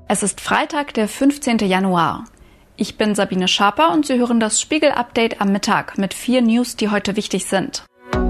Es ist Freitag, der 15. Januar. Ich bin Sabine Schaper und Sie hören das Spiegel-Update am Mittag mit 4 News, die heute wichtig sind.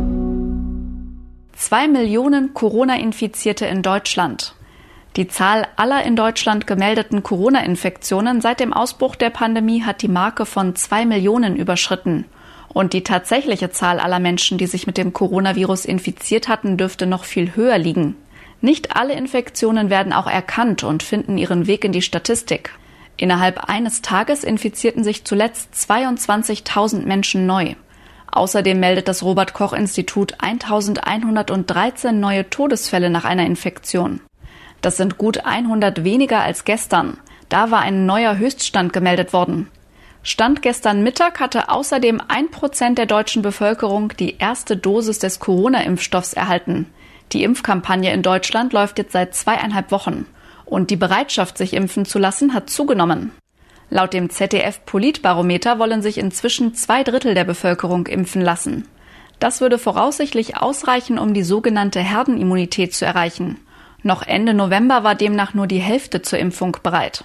2 Millionen Corona-Infizierte in Deutschland. Die Zahl aller in Deutschland gemeldeten Corona-Infektionen seit dem Ausbruch der Pandemie hat die Marke von 2 Millionen überschritten. Und die tatsächliche Zahl aller Menschen, die sich mit dem Coronavirus infiziert hatten, dürfte noch viel höher liegen. Nicht alle Infektionen werden auch erkannt und finden ihren Weg in die Statistik. Innerhalb eines Tages infizierten sich zuletzt 22.000 Menschen neu. Außerdem meldet das Robert-Koch-Institut 1.113 neue Todesfälle nach einer Infektion. Das sind gut 100 weniger als gestern. Da war ein neuer Höchststand gemeldet worden. Stand gestern Mittag hatte außerdem 1% der deutschen Bevölkerung die erste Dosis des Corona-Impfstoffs erhalten. Die Impfkampagne in Deutschland läuft jetzt seit 2,5 Wochen. Und die Bereitschaft, sich impfen zu lassen, hat zugenommen. Laut dem ZDF-Politbarometer wollen sich inzwischen 2/3 der Bevölkerung impfen lassen. Das würde voraussichtlich ausreichen, um die sogenannte Herdenimmunität zu erreichen. Noch Ende November war demnach nur die Hälfte zur Impfung bereit.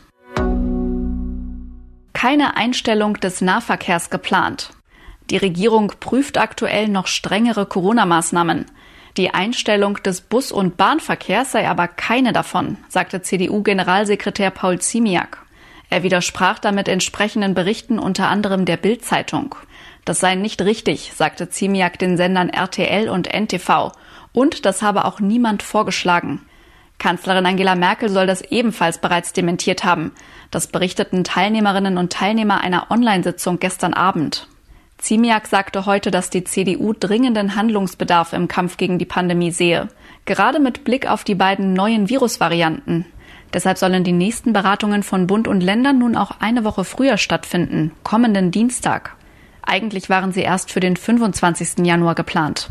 Keine Einstellung des Nahverkehrs geplant. Die Regierung prüft aktuell noch strengere Corona-Maßnahmen. Die Einstellung des Bus- und Bahnverkehrs sei aber keine davon, sagte CDU-Generalsekretär Paul Ziemiak. Er widersprach damit entsprechenden Berichten unter anderem der Bild-Zeitung. Das sei nicht richtig, sagte Ziemiak den Sendern RTL und NTV. Und das habe auch niemand vorgeschlagen. Kanzlerin Angela Merkel soll das ebenfalls bereits dementiert haben. Das berichteten Teilnehmerinnen und Teilnehmer einer Online-Sitzung gestern Abend. Ziemiak sagte heute, dass die CDU dringenden Handlungsbedarf im Kampf gegen die Pandemie sehe. Gerade mit Blick auf die beiden neuen Virusvarianten. Deshalb sollen die nächsten Beratungen von Bund und Ländern nun auch eine Woche früher stattfinden, kommenden Dienstag. Eigentlich waren sie erst für den 25. Januar geplant.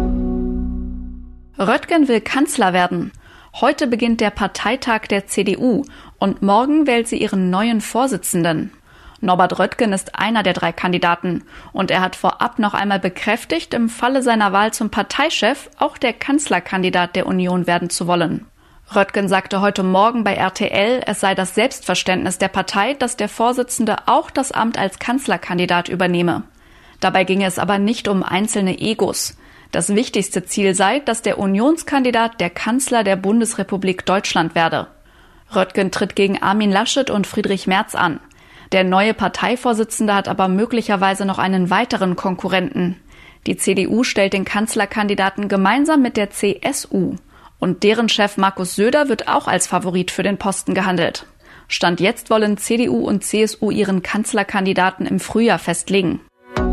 Röttgen will Kanzler werden. Heute beginnt der Parteitag der CDU und morgen wählt sie ihren neuen Vorsitzenden. Norbert Röttgen ist einer der 3 Kandidaten und er hat vorab noch einmal bekräftigt, im Falle seiner Wahl zum Parteichef auch der Kanzlerkandidat der Union werden zu wollen. Röttgen sagte heute Morgen bei RTL, es sei das Selbstverständnis der Partei, dass der Vorsitzende auch das Amt als Kanzlerkandidat übernehme. Dabei ginge es aber nicht um einzelne Egos. Das wichtigste Ziel sei, dass der Unionskandidat der Kanzler der Bundesrepublik Deutschland werde. Röttgen tritt gegen Armin Laschet und Friedrich Merz an. Der neue Parteivorsitzende hat aber möglicherweise noch einen weiteren Konkurrenten. Die CDU stellt den Kanzlerkandidaten gemeinsam mit der CSU. Und deren Chef Markus Söder wird auch als Favorit für den Posten gehandelt. Stand jetzt wollen CDU und CSU ihren Kanzlerkandidaten im Frühjahr festlegen.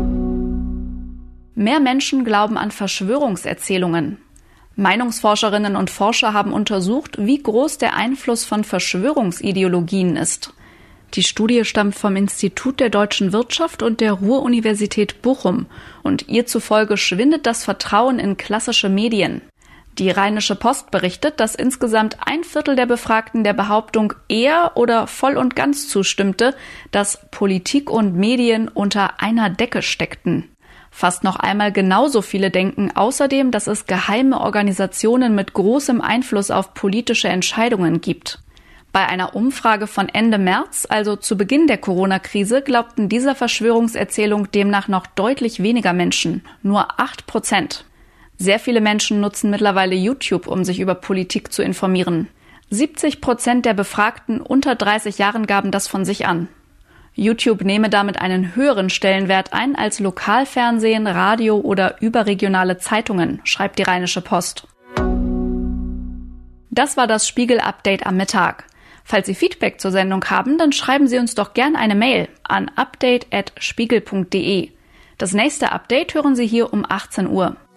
Mehr Menschen glauben an Verschwörungserzählungen. Meinungsforscherinnen und Forscher haben untersucht, wie groß der Einfluss von Verschwörungsideologien ist. Die Studie stammt vom Institut der deutschen Wirtschaft und der Ruhr-Universität Bochum und ihr zufolge schwindet das Vertrauen in klassische Medien. Die Rheinische Post berichtet, dass insgesamt 1/4 der Befragten der Behauptung eher oder voll und ganz zustimmte, dass Politik und Medien unter einer Decke steckten. Fast noch einmal genauso viele denken außerdem, dass es geheime Organisationen mit großem Einfluss auf politische Entscheidungen gibt. Bei einer Umfrage von Ende März, also zu Beginn der Corona-Krise, glaubten dieser Verschwörungserzählung demnach noch deutlich weniger Menschen, nur 8%. Sehr viele Menschen nutzen mittlerweile YouTube, um sich über Politik zu informieren. 70% der Befragten unter 30 Jahren gaben das von sich an. YouTube nehme damit einen höheren Stellenwert ein als Lokalfernsehen, Radio oder überregionale Zeitungen, schreibt die Rheinische Post. Das war das Spiegel-Update am Mittag. Falls Sie Feedback zur Sendung haben, dann schreiben Sie uns doch gern eine Mail an update@spiegel.de. Das nächste Update hören Sie hier um 18 Uhr.